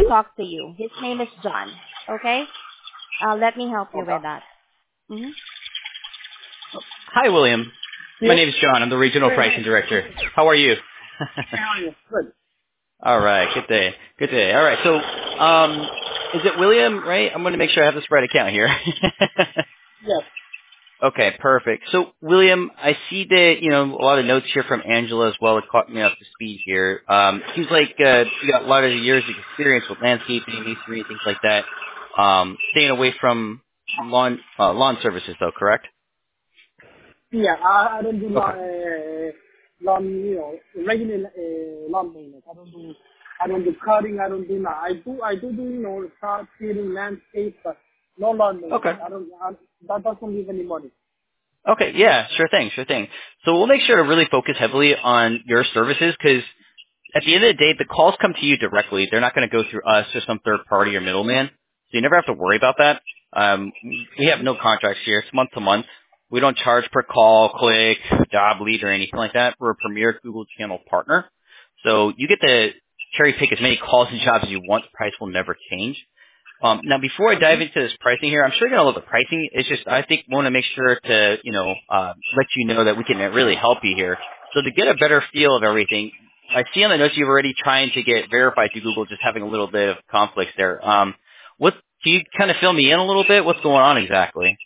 talk to you. His name is John. Okay? Let me help you Okay. with that. Mm-hmm. Hi, William. My Yes. name is John. I'm the Regional Pricing Director. How are you? How are you? Good. All right. Good day. Good day. All right. So, is it William, right? I'm going to make sure I have this right account here. Yes. Okay, perfect. So, William, I see that, a lot of notes here from Angela as well. It caught me up to speed here. Seems like you got a lot of years of experience with landscaping, masonry, things like that. Staying away from lawn services, though, correct? Yeah, I don't do Okay. lawn, regular lawn maintenance. I don't do cutting. I don't do that. I do, start clearing landscape, but no lawn maintenance. Okay. That doesn't leave any money. Okay, yeah, sure thing, sure thing. So we'll make sure to really focus heavily on your services because at the end of the day, the calls come to you directly. They're not going to go through us or some third party or middleman. So you never have to worry about that. We have no contracts here. It's month to month. We don't charge per call, click, job lead, or anything like that. We're a premier Google channel partner. So you get to cherry pick as many calls and jobs as you want. The price will never change. Now, before I dive into this pricing here, I'm sure you're going to love the pricing. It's just I think we want to make sure to, let you know that we can really help you here. So to get a better feel of everything, I see on the notes you're already trying to get verified through Google, just having a little bit of conflicts there. What can you kind of fill me in a little bit? What's going on exactly?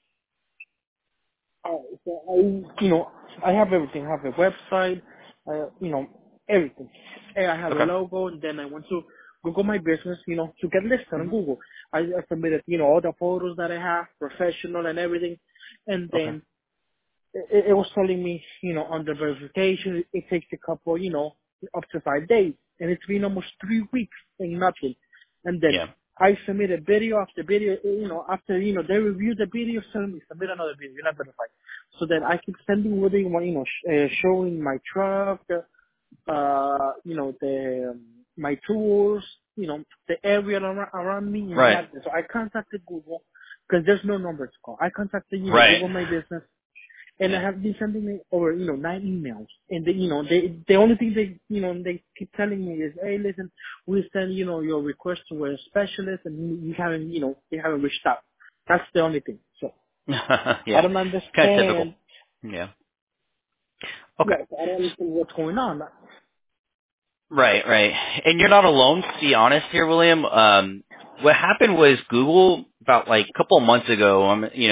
So I have everything. I have a website, everything. And I have a Okay. logo, and then I want to Google my business, to get listed on hmm Google. I submitted, all the photos that I have, professional and everything, and Okay. then it was telling me, on the verification, it takes a couple, up to 5 days, and it's been almost 3 weeks and nothing. And then Yeah. I submitted video after video, after, they review the video, send me, submit another video, you're not verified. So then I keep sending what they want, showing my truck, my tools, the area around me, and Right. nothing. So I contacted Google, because there's no number to call. I contacted, Right. Google My Business, and I Yeah. have been sending me over, 9 emails. And they, the only thing they keep telling me is, hey, listen, we send, your request to a specialist and you haven't, they haven't reached out. That's the only thing. So I Yeah. don't Kind of typical. understand. Yeah. Okay. Yes, I don't understand what's going on. Right, right. And you're not alone, to be honest here, William. What happened was Google, about like a couple of months ago,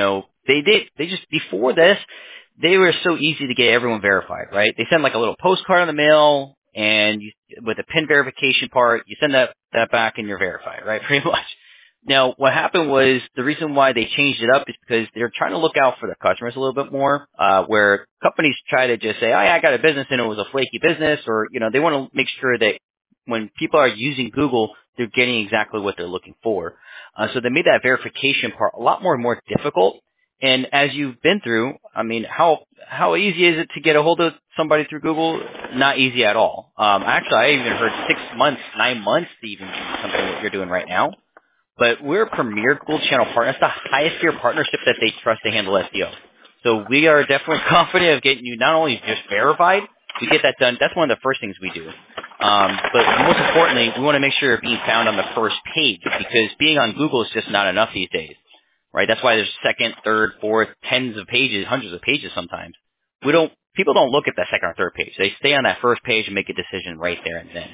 they just, before this, they were so easy to get everyone verified, right? They send like a little postcard in the mail, and with a PIN verification part, you send that back and you're verified, right? Pretty much. Now, what happened was the reason why they changed it up is because they're trying to look out for their customers a little bit more, where companies try to just say, oh, yeah, I got a business and it was a flaky business, or, they want to make sure that when people are using Google, they're getting exactly what they're looking for. So they made that verification part a lot more difficult. And as you've been through, I mean, how easy is it to get a hold of somebody through Google? Not easy at all. Actually, I even heard 6 months, 9 months to even do something what you're doing right now. But we're a premier Google channel partner. That's the highest tier partnership that they trust to handle SEO. So we are definitely confident of getting you not only just verified, we get that done. That's one of the first things we do. But most importantly, we want to make sure you're being found on the first page because being on Google is just not enough these days, right? That's why there's second, third, fourth, tens of pages, hundreds of pages sometimes. People don't look at that second or third page. They stay on that first page and make a decision right there and then.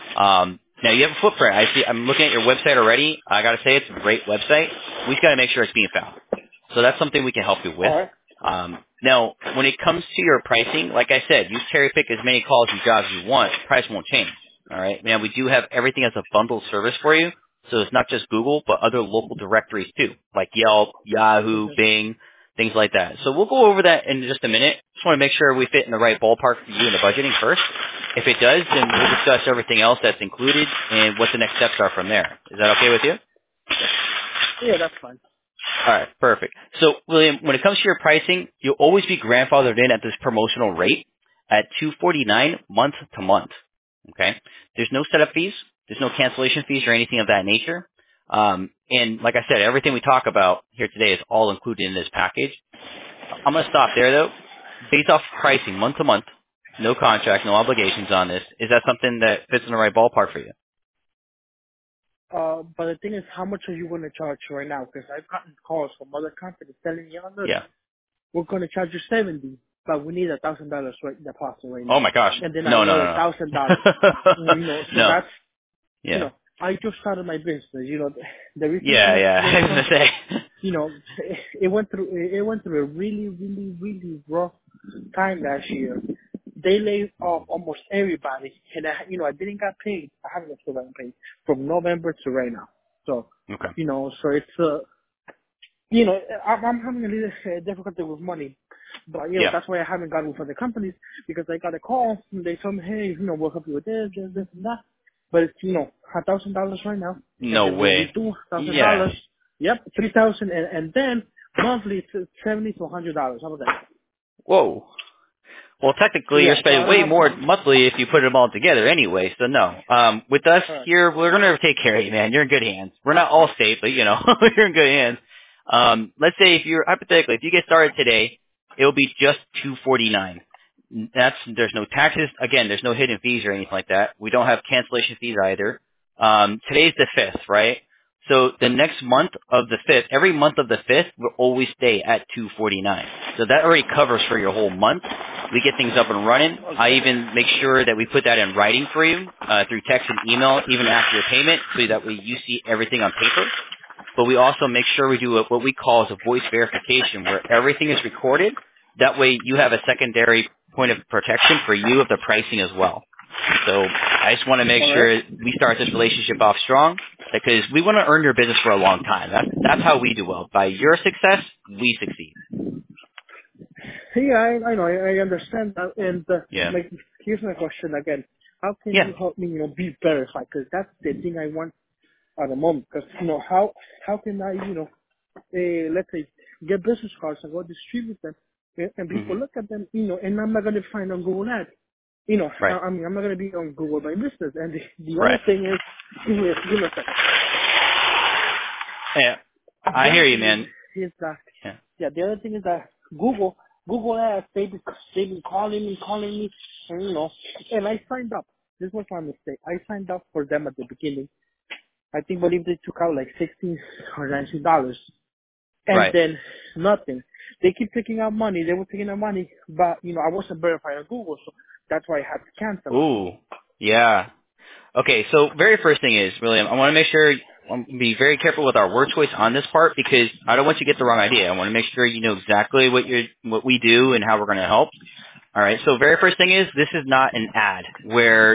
Now you have a footprint. I'm looking at your website already. I gotta say it's a great website. We just gotta make sure it's being found. So that's something we can help you with. All right. Now, when it comes to your pricing, like I said, you cherry pick as many calls and jobs as you want. Price won't change. All right. Now we do have everything as a bundled service for you. So it's not just Google, but other local directories too, like Yelp, Yahoo, Okay. Bing, things like that. So we'll go over that in just a minute. Just want to make sure we fit in the right ballpark for you in the budgeting first. If it does, then we'll discuss everything else that's included and what the next steps are from there. Is that okay with you? Yeah, that's fine. All right, perfect. So, William, when it comes to your pricing, you'll always be grandfathered in at this promotional rate at $249 month to month. Okay? There's no setup fees. There's no cancellation fees or anything of that nature. And like I said, everything we talk about here today is all included in this package. I'm going to stop there, though. Based off pricing, month to month, no contract, no obligations on this. Is that something that fits in the right ballpark for you? But the thing is, how much are you going to charge right now? Because I've gotten calls from other companies telling me, oh, look, Yeah. we're going to charge you 70, but we need $1,000 right deposit right Oh now. my gosh. And then No, another no, $1,000. no. So No. that's, Yeah. I just started my business. The reason why I Yeah, had to yeah. get I was some, gonna say. it went through a really, really, really rough time last year. They laid off almost everybody, and I didn't get paid. I haven't still gotten paid from November to right now. So, Okay. so it's I'm having a little difficulty with money, but Yeah. that's why I haven't gotten with other companies because I got a call and they told me, hey, we'll help you with this, this, and that. But it's $1,000 right now, and No then when we way. do Yeah. $1,000, yep, 3,000, and then monthly it's $70 to $100. How about that? Whoa. Well, technically, you're Yeah, so I spending don't way have. more monthly if you put them all together anyway, so no. With us All right. here, we're going to take care of you, man. You're in good hands. We're not all safe, but, you're in good hands. Let's say hypothetically, if you get started today, it'll be just $249. There's no taxes. Again, there's no hidden fees or anything like that. We don't have cancellation fees either. Today's the 5th, right? So the next month of the 5th, every month of the 5th will always stay at $249. So that already covers for your whole month. We get things up and running. I even make sure that we put that in writing for you through text and email, even after your payment, so that way you see everything on paper. But we also make sure we do what we call as a voice verification, where everything is recorded. That way you have a secondary point of protection for you of the pricing as well. So I just want to make All right. sure we start this relationship off strong because we want to earn your business for a long time. That's how we do well. By your success, we succeed. Yeah, I know. I understand that. And Yeah. here's my question again. How can Yeah. you help me, be verified? Because that's the thing I want at the moment. Because how can I, let's say, get business cards and go distribute them, and Hmm. people look at them, and I'm not going to find on Google Ads. Right. I'm not going to be on Google My Business. And the other Right. thing is, give me a second. Yeah. The I hear other you, thing man. is that, Yeah. the other thing is that Google Ads, they've been calling me, and and I signed up. This was my mistake. I signed up for them at the beginning. I believe they took out like $16 or $19, and Right. then nothing. They keep taking out money. They were taking out money, but I wasn't verified on Google, so that's why I had to cancel it. Ooh. Yeah. Okay, so very first thing is, William, I want to make sure, be very careful with our word choice on this part because I don't want you to get the wrong idea. I want to make sure you know exactly what we do and how we're going to help. All right, so very first thing is, this is not an ad where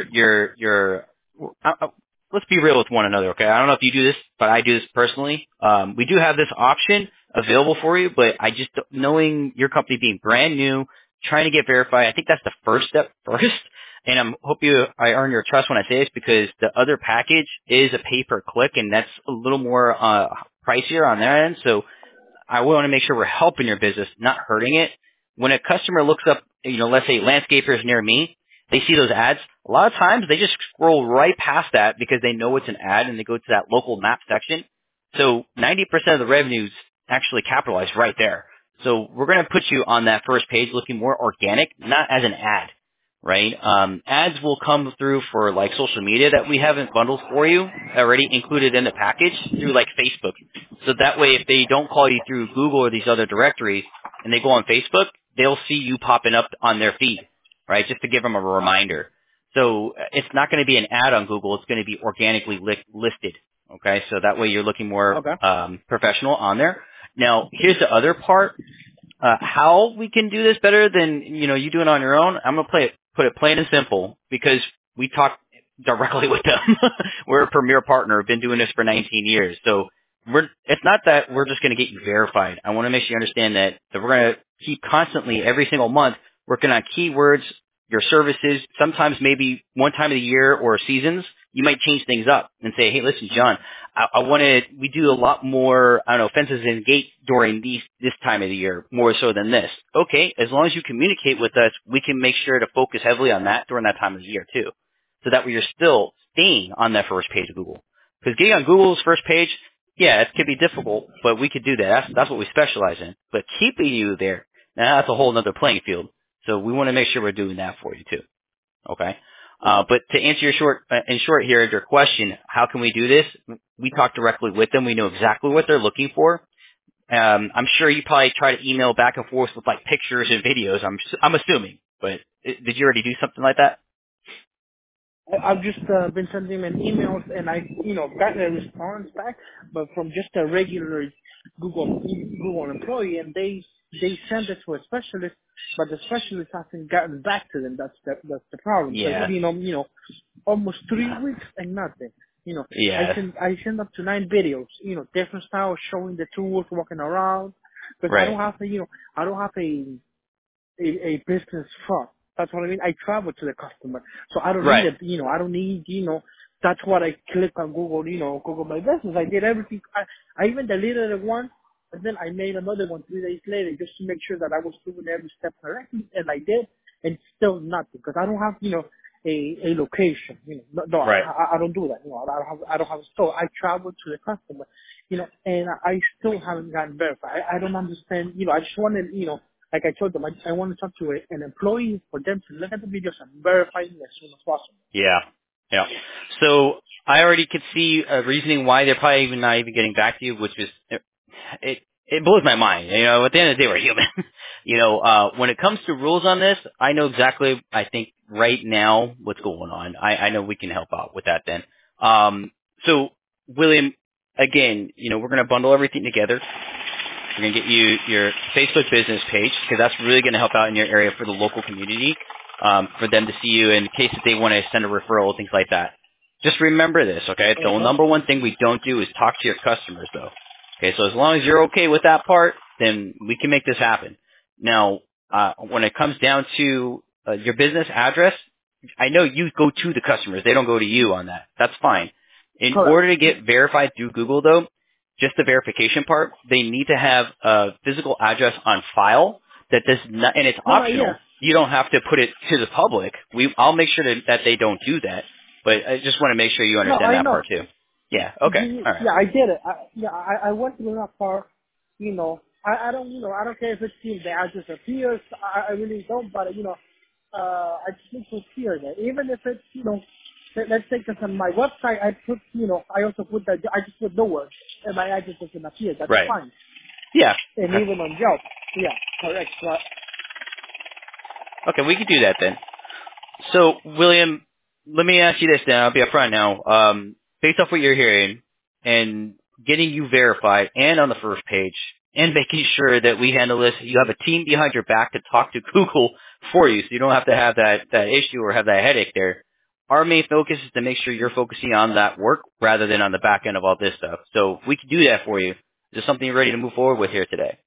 let's be real with one another, okay? I don't know if you do this, but I do this personally. We do have this option available for you, but knowing your company being brand new, trying to get verified, I think that's the first step first. And I earn your trust when I say this because the other package is a pay-per-click, and that's a little more pricier on their end. So I want to make sure we're helping your business, not hurting it. When a customer looks up, let's say landscapers near me, they see those ads. A lot of times they just scroll right past that because they know it's an ad and they go to that local map section. So 90% of the revenues actually capitalized right there. So we're going to put you on that first page looking more organic, not as an ad, right? Ads will come through for like social media that we haven't bundled for you already included in the package through like Facebook. So that way, if they don't call you through Google or these other directories and they go on Facebook, they'll see you popping up on their feed, right? Just to give them a reminder. So it's not going to be an ad on Google. It's going to be organically listed. Okay. So that way you're looking more, Okay. professional on there. Now, here's the other part. How we can do this better than, you doing it on your own. I'm going to put it plain and simple because we talk directly with them. We're a premier partner. We've been doing this for 19 years. So it's not that we're just going to get you verified. I want to make sure you understand that we're going to keep constantly every single month working on keywords, your services, sometimes maybe one time of the year or seasons, you might change things up and say, hey, listen, John, we do a lot more, fences and gates during this time of the year, more so than this. Okay, as long as you communicate with us, we can make sure to focus heavily on that during that time of the year too. So that way you're still staying on that first page of Google. Because getting on Google's first page, yeah, it could be difficult, but we could do that. That's what we specialize in. But keeping you there, now that's a whole other playing field. So we want to make sure we're doing that for you too. Okay. But to answer in short here, your question, how can we do this? We talk directly with them. We know exactly what they're looking for. I'm sure you probably try to email back and forth with like pictures and videos. I'm assuming, but did you already do something like that? I've just been sending them emails, and I, gotten a response back, but from just a regular Google employee, and they sent it to a specialist, but the specialist hasn't gotten back to them. That's the problem. So Yeah. Almost 3 weeks and nothing. Yeah. I send up to 9 videos, different styles showing the tools walking around, because I Right. don't have I don't have a business front. That's what I mean. I travel to the customer, so I don't need Right. it. I don't need. That's what I click on Google. Google My Business. I did everything. I even deleted it once, and then I made another one 3 days later just to make sure that I was doing every step correctly, and I did, and still nothing because I don't have a location. No, Right. I don't do that. I don't have a store. I travel to the customer. And I still haven't gotten verified. I don't understand. I just wanted like I told them, I want to talk to an employee for them to look at the videos and verify me as soon as possible. Yeah. Yeah. So I already could see a reasoning why they're probably even not even getting back to you, which is it blows my mind. At the end of the day, we're human. When it comes to rules on this, I know exactly. I think right now what's going on. I know we can help out with that. Then, so William, again, we're going to bundle everything together. We're going to get you your Facebook business page because that's really going to help out in your area for the local community, for them to see you in case that they want to send a referral, things like that. Just remember this, okay? The number one thing we don't do is talk to your customers, though. Okay, so as long as you're okay with that part, then we can make this happen. Now, when it comes down to your business address, I know you go to the customers. They don't go to you on that. That's fine. In Correct. order to get verified through Google, though, just the verification part, they need to have a physical address on file that does not, and it's optional. Yeah. You don't have to put it to the public. I'll make sure that they don't do that. But I just want to make sure you understand that part too. Yeah. Okay. All right. Yeah, I get it. I went through that part. I don't, I don't care if it's the address appears. I really don't. But I just need to appear there, even if it's let's say because on my website I put I also put that I just put no words and my address doesn't appear. That's Right. fine. Yeah. And Okay. even on Yelp. Yeah. Correct. But, Okay, we can do that then. So, William, let me ask you this then. I'll be upfront now. Based off what you're hearing and getting you verified and on the first page and making sure that we handle this, you have a team behind your back to talk to Google for you so you don't have to have that issue or have that headache there. Our main focus is to make sure you're focusing on that work rather than on the back end of all this stuff. So if we can do that for you, is this something you're ready to move forward with here today?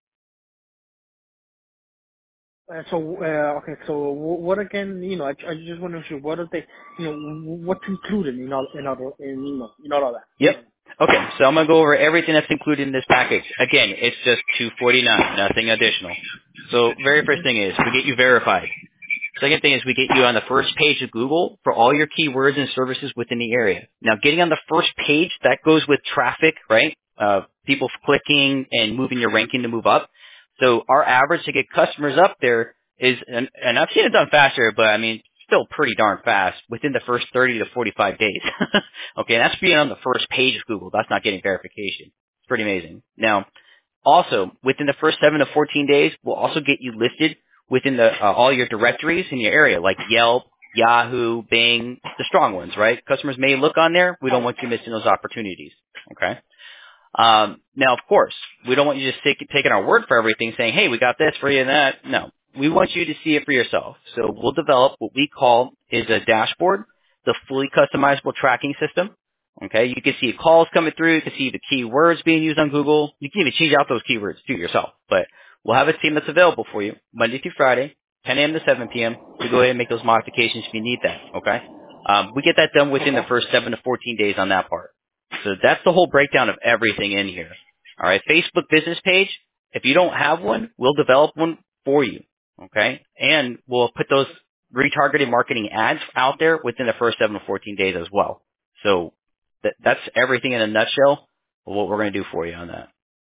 okay. So what again? I just want to know what are they? What's included in all all that. Yep. Okay, so I'm gonna go over everything that's included in this package. Again, it's just $249, nothing additional. So very first thing is we get you verified. Second thing is we get you on the first page of Google for all your keywords and services within the area. Now, getting on the first page, that goes with traffic, right? People clicking and moving your ranking to move up. So our average to get customers up there is, and I've seen it done faster, but I mean, still pretty darn fast within the first 30 to 45 days. Okay, that's being on the first page of Google. That's not getting verification. It's pretty amazing. Now, also, within the first 7 to 14 days, we'll also get you listed within all your directories in your area, like Yelp, Yahoo, Bing, the strong ones, right? Customers may look on there. We don't want you missing those opportunities, okay? Now, of course, we don't want you just taking our word for everything, saying, hey, we got this for you and that. No, we want you to see it for yourself. So we'll develop what we call is a dashboard, the fully customizable tracking system. Okay, you can see calls coming through. You can see the keywords being used on Google. You can even change out those keywords too yourself. But we'll have a team that's available for you Monday through Friday, 10 a.m. to 7 p.m. to go ahead and make those modifications if you need that. Okay, we get that done within the first 7 to 14 days on that part. So that's the whole breakdown of everything in here. All right, Facebook business page. If you don't have one, we'll develop one for you. Okay, and we'll put those retargeted marketing ads out there within the first 7 to 14 days as well. So that's everything in a nutshell of what we're going to do for you on that.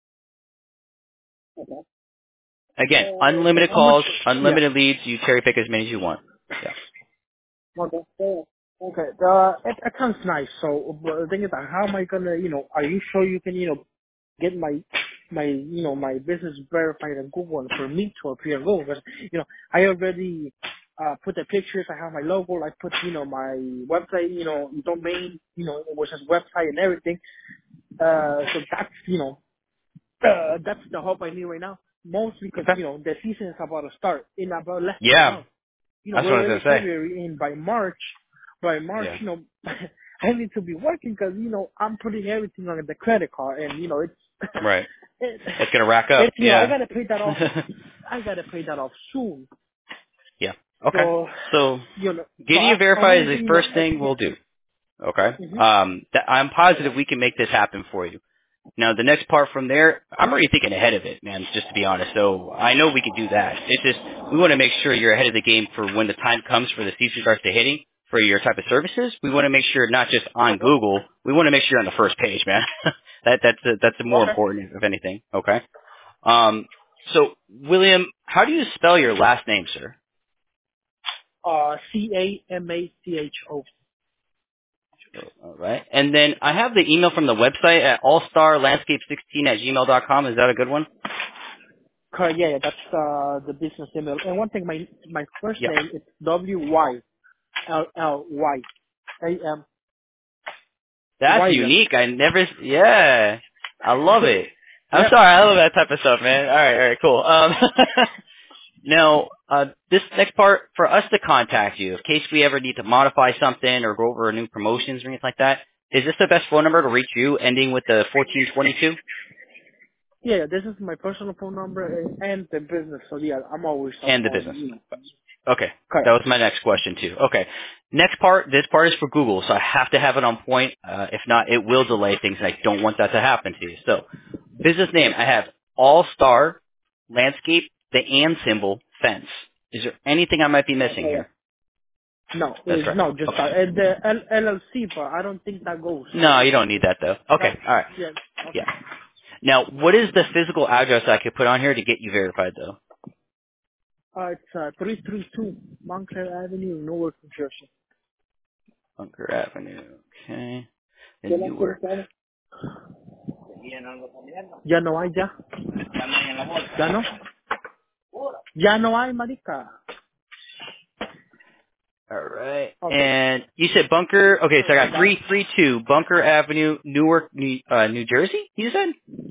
Okay. Again, unlimited calls, unlimited leads. You cherry pick as many as you want. Yeah. Okay. Okay. It sounds nice. So but the thing is, how am I gonna, are you sure you can, get my business verified on Google and for me to appear on Google? Because, I already put the pictures. I have my logo. I put, my website, domain, which is website and everything. So that's, that's the hope I need right now. Mostly because, Okay. the season is about to start in about less than a Yeah, month. that's what We're I was already gonna say. February, and by March, Yeah. I need to be working because, I'm putting everything on the credit card, and, it's, Right. it, It's gonna rack up. it's, I Yeah. gotta pay that off. I gotta pay that off soon. Yeah. Okay. So, So so getting you I'm verified is the waiting, first thing we'll do. Okay. hmm I'm positive we can make this happen for you. Now, the next part from there, I'm already thinking ahead of it, man, just to be honest. So I know we can do that. It's just we want to make sure you're ahead of the game for when the time comes for the season starts to hitting for your type of services. We want to make sure not just on Google. We want to make sure you're on the first page, man. That's the more Okay. important, if anything. Okay. So, William, how do you spell your last name, sir? CAMACHO. All right. And then I have the email from the website at allstarlandscape16@gmail.com. Is that a good one? Correct. Yeah, that's the business email. And one thing, my first Yeah. name is WYLLYAM. That's William. unique. Yeah. I love it. I'm Yep. sorry. I love that type of stuff, man. All right, cool. Now, this next part, for us to contact you, in case we ever need to modify something or go over new promotions or anything like that, is this the best phone number to reach you, ending with the 1422? Yeah, this is my personal phone number and the business. So yeah, I'm always on And the phone. business. Okay. That Correct. was my next question too. Okay. Next part, this part is for Google, so I have to have it on point. If not, it will delay things, and I don't want that to happen to you. So, business name, I have All Star Landscape, the and symbol, fence. Is there anything I might be missing here? Correct. No, That's correct. no, just Okay. the LLC, but I don't think that goes. No, you don't need that though. That, Okay. All right. yeah. Yeah. Okay. Now, what is the physical address I could put on here to get you verified though? It's 332 Montclair Avenue, Newark, New Jersey. Bunker Avenue. Okay. ¿Qué In más quieres Newark. saber? Ya no hay, ya. Ya no. Ya no hay, marica. All right. Okay. And you said Bunker. Okay, so I got 332 Bunker Avenue, Newark, New Jersey. You said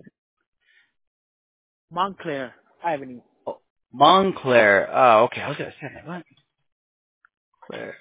Montclair Avenue. oh, Montclair. Oh, okay. I was gonna say that. What? Claire.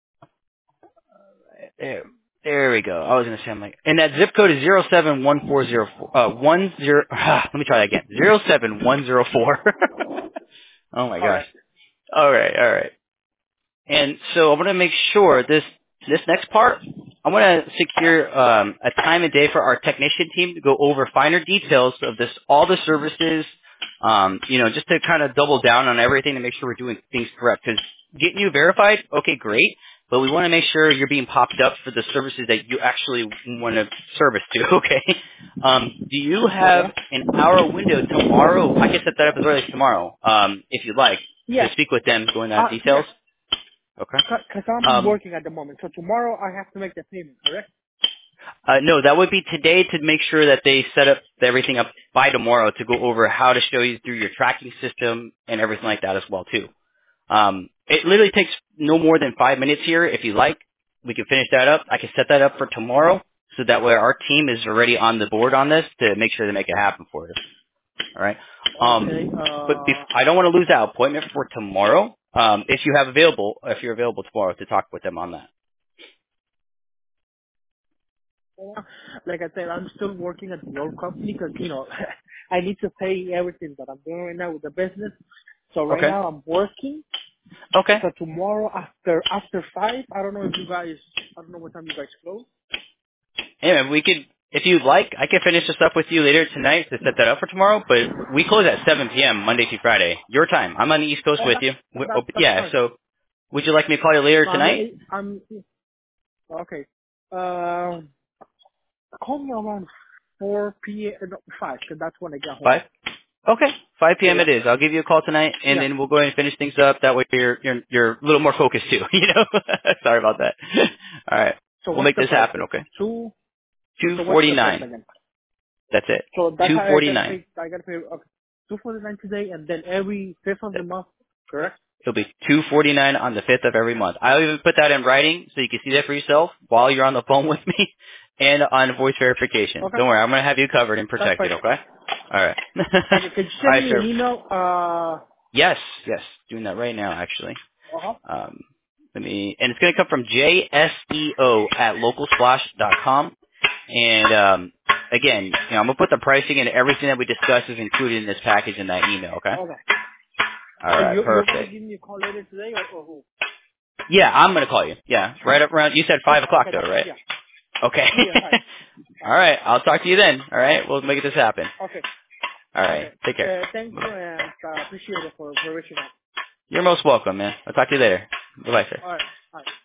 There we go. I was gonna say I'm like, and that zip code is 07140. 10. Let me try that again. 07104. Oh my gosh. Correct. All right. And so I want to make sure this next part, I want to secure a time and day for our technician team to go over finer details of all the services, just to kind of double down on everything to make sure we're doing things correct. Because getting you verified, okay, great, but we want to make sure you're being popped up for the services that you actually want to service to. Okay. Do you have Okay. an hour window tomorrow? I can set that up as early as tomorrow, if you'd like, to Yeah. speak with them, go into Yeah. details. Okay. Because I'm working at the moment. So tomorrow I have to make the payment, correct? No, that would be today to make sure that they set up everything up by tomorrow to go over how to show you through your tracking system and everything like that as well too. It literally takes no more than 5 minutes here. If you like, we can finish that up. I can set that up for tomorrow so that way our team is already on the board on this to make sure to make it happen for you. All right. Okay. But I don't want to lose that appointment for tomorrow. If you're available tomorrow to talk with them on that. Like I said, I'm still working at the old company because, I need to pay everything that I'm doing right now with the business. So right Okay. now I'm working. Okay. So tomorrow after 5, I don't know what time you guys close. Yeah, if you'd like, I can finish this up with you later tonight to set that up for tomorrow, but we close at 7 p.m. Monday through Friday. Your time. I'm on the East Coast Oh, with you. that's Yeah, fine. so would you like me to call you later No, tonight? I'm okay. Uh, Call me around 4 p.m. No, 5, because that's when I get home. 5? Okay, 5 Yeah, p.m. it is. I'll give you a call tonight, and yeah. then we'll go ahead and finish things up. That way you're a little more focused too. You know. Sorry about that. All right, So we'll what's make the this price? happen. Okay. Two. So what's the price 249. again? That's it. So that's how I gotta 249. pay. I gotta pay $249 today, and then every 5th of the month, correct? It'll be 249 on the 5th of every month. I'll even put that in writing so you can see that for yourself while you're on the phone with me and on voice verification. Okay, Don't worry, I'm going to have you covered and that's protected, fine. okay? All right. Okay, could you All send right, me an sir. email? Yes, yes. Doing that right now, actually. Uh-huh. Um, and it's going to come from jseo@localsplash.com. And again, I'm going to put the pricing and everything that we discussed is included in this package in that email, okay? Okay. All And right, you're gonna perfect. give me a call later today, or who? Yeah, I'm going to call you. Yeah, right up around, you said 5 Okay, o'clock okay, though, that's right? yeah, Okay. yeah, fine. All right, I'll talk to you then. All right, we'll make this happen. Okay, All right, okay. take care. Thank you, and appreciate it for reaching out. You're most welcome, man. I'll talk to you later. Bye-bye, sir. All right, all right.